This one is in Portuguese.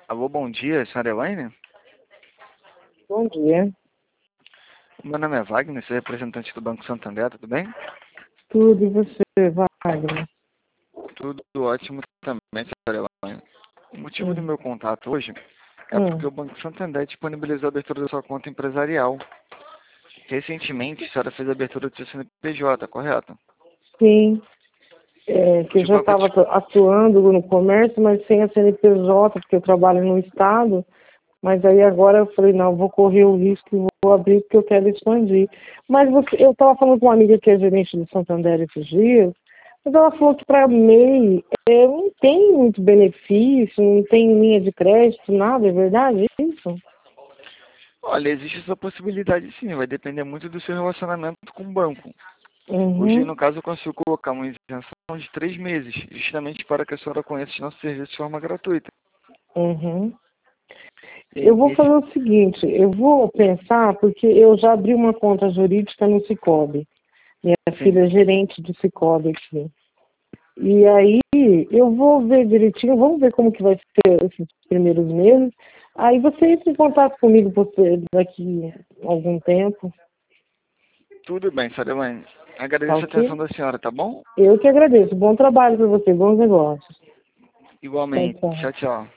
Alô, bom dia, senhora Elaine? Bom dia. Meu nome é Wagner, sou representante do Banco Santander, tudo bem? Tudo e você, Wagner? Tudo ótimo também, senhora Elaine. O motivo do Hum, meu contato hoje é porque hum, o Banco Santander disponibilizou a abertura da sua conta empresarial. Recentemente, a senhora fez a abertura do seu CNPJ, correto? sim, que eu De já banco estava de... atuando no comércio, mas sem a CNPJ, porque eu trabalho no Estado. Mas aí agora eu falei, não, vou correr o risco e vou abrir porque eu quero expandir. Mas eu estava falando com uma amiga que é gerente do Santander esses dias, mas ela falou que para MEI não tem muito benefício, não tem linha de crédito, nada, é verdade isso? Olha, existe essa possibilidade sim, vai depender muito do seu relacionamento com o banco. Hoje, Uhum, no caso, eu consigo colocar uma isenção de 3 meses, justamente para que a senhora conheça os nossos serviços de forma gratuita. uhum. Eu E vou esse fazer o seguinte, eu vou pensar, porque eu já abri uma conta jurídica no Sicoob. Minha Sim, filha é gerente do Sicoob aqui. E aí eu vou ver direitinho, vamos ver como que vai ser esses primeiros meses. Aí você entra em contato comigo daqui a algum tempo, tudo bem, senhora Elaine. tá Agradeço a atenção ok? da senhora, tá bom? Eu que agradeço. Bom trabalho para você, bons negócios. Tchau, Igualmente. tchau. Tchau, tchau.